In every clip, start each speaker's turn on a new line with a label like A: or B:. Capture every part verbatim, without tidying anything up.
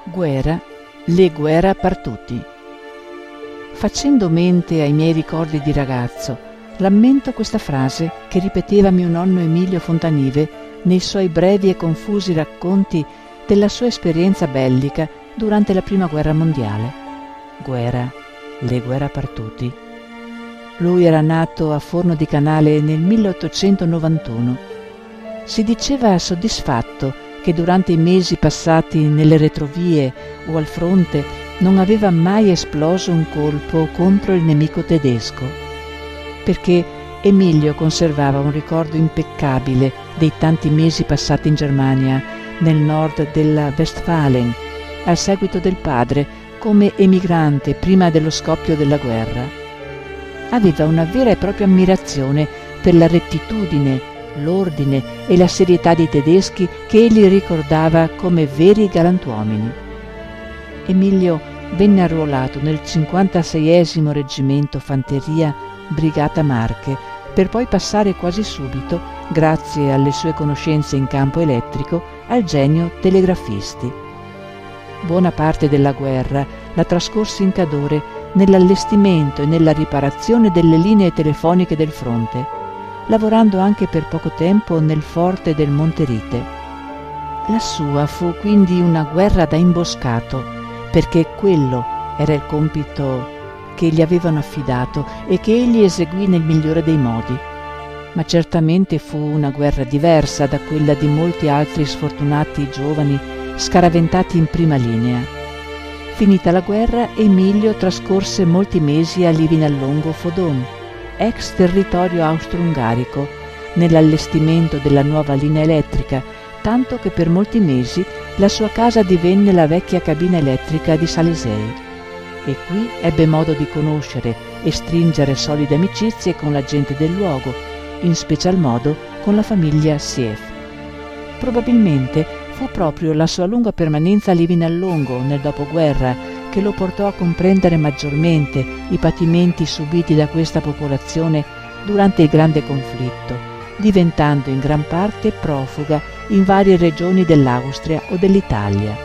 A: Guerra, le guerra partuti. Facendo mente ai miei ricordi di ragazzo, lammento questa frase che ripeteva mio nonno Emilio Fontanive nei suoi brevi e confusi racconti della sua esperienza bellica durante la Prima Guerra Mondiale. Guerra, le guerra partuti. Lui era nato a Forno di Canale nel milleottocentonovantuno. Si diceva soddisfatto che durante i mesi passati nelle retrovie o al fronte non aveva mai esploso un colpo contro il nemico tedesco, perché Emilio conservava un ricordo impeccabile dei tanti mesi passati in Germania, nel nord della Westfalen, al seguito del padre, come emigrante prima dello scoppio della guerra. Aveva una vera e propria ammirazione per la rettitudine, l'ordine e la serietà dei tedeschi che egli ricordava come veri galantuomini. Emilio venne arruolato nel cinquantaseiesimo Reggimento Fanteria Brigata Marche, per poi passare quasi subito, grazie alle sue conoscenze in campo elettrico, al genio telegrafisti. Buona parte della guerra la trascorse in Cadore nell'allestimento e nella riparazione delle linee telefoniche del fronte, lavorando anche per poco tempo nel forte del Monterite. La sua fu quindi una guerra da imboscato, perché quello era il compito che gli avevano affidato e che egli eseguì nel migliore dei modi. Ma certamente fu una guerra diversa da quella di molti altri sfortunati giovani scaraventati in prima linea. Finita la guerra, Emilio trascorse molti mesi a Livinallongo Fodon, ex territorio austro-ungarico, nell'allestimento della nuova linea elettrica, tanto che per molti mesi la sua casa divenne la vecchia cabina elettrica di Salesei. E qui ebbe modo di conoscere e stringere solide amicizie con la gente del luogo, in special modo con la famiglia Sief. Probabilmente fu proprio la sua lunga permanenza a Livinallongo nel dopoguerra che lo portò a comprendere maggiormente i patimenti subiti da questa popolazione durante il grande conflitto, diventando in gran parte profuga in varie regioni dell'Austria o dell'Italia.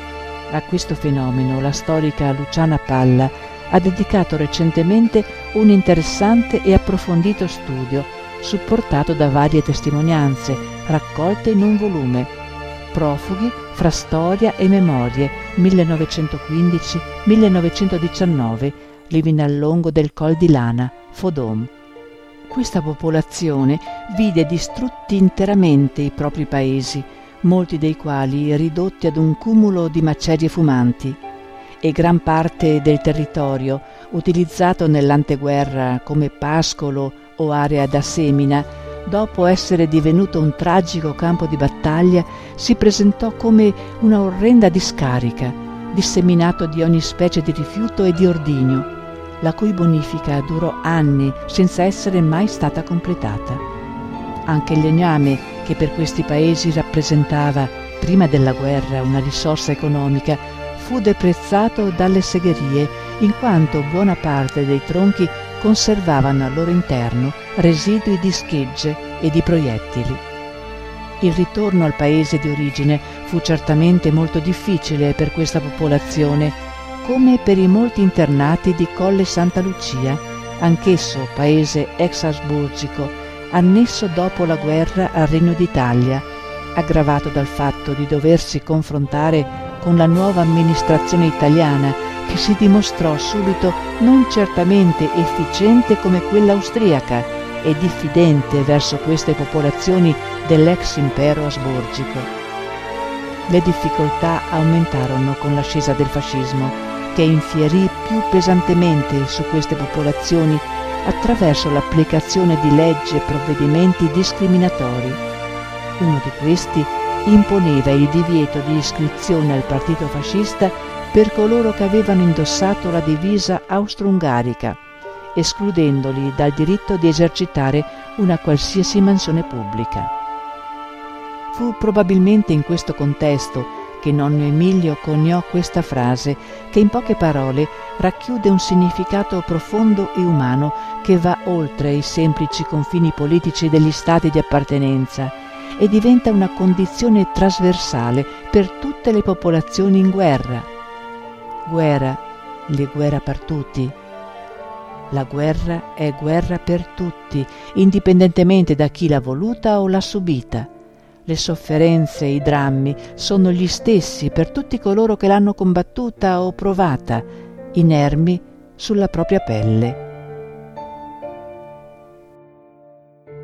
A: A questo fenomeno la storica Luciana Palla ha dedicato recentemente un interessante e approfondito studio, supportato da varie testimonianze raccolte in un volume, Profughi fra storia e memorie millenovecentoquindici millenovecentodiciannove, Livinallongo del Col di Lana, Fodom. Questa popolazione vide distrutti interamente i propri paesi, molti dei quali ridotti ad un cumulo di macerie fumanti, e gran parte del territorio, utilizzato nell'anteguerra come pascolo o area da semina, dopo essere divenuto un tragico campo di battaglia, si presentò come una orrenda discarica, disseminato di ogni specie di rifiuto e di ordigno, la cui bonifica durò anni senza essere mai stata completata. Anche il legname, che per questi paesi rappresentava, prima della guerra, una risorsa economica, fu deprezzato dalle segherie, in quanto buona parte dei tronchi conservavano al loro interno residui di schegge e di proiettili. Il ritorno al paese di origine fu certamente molto difficile per questa popolazione, come per i molti internati di Colle Santa Lucia, anch'esso paese ex-asburgico, annesso dopo la guerra al Regno d'Italia, aggravato dal fatto di doversi confrontare con la nuova amministrazione italiana, che si dimostrò subito non certamente efficiente come quella austriaca e diffidente verso queste popolazioni dell'ex impero asburgico. Le difficoltà aumentarono con l'ascesa del fascismo, che infierì più pesantemente su queste popolazioni attraverso l'applicazione di leggi e provvedimenti discriminatori. Uno di questi imponeva il divieto di iscrizione al partito fascista per coloro che avevano indossato la divisa austro-ungarica, escludendoli dal diritto di esercitare una qualsiasi mansione pubblica. Fu probabilmente in questo contesto che nonno Emilio coniò questa frase che in poche parole racchiude un significato profondo e umano che va oltre i semplici confini politici degli stati di appartenenza e diventa una condizione trasversale per tutti tutte le popolazioni in guerra. Guerra, le guerra per tutti. La guerra è guerra per tutti, indipendentemente da chi l'ha voluta o l'ha subita. Le sofferenze e i drammi sono gli stessi per tutti coloro che l'hanno combattuta o provata, inermi sulla propria pelle.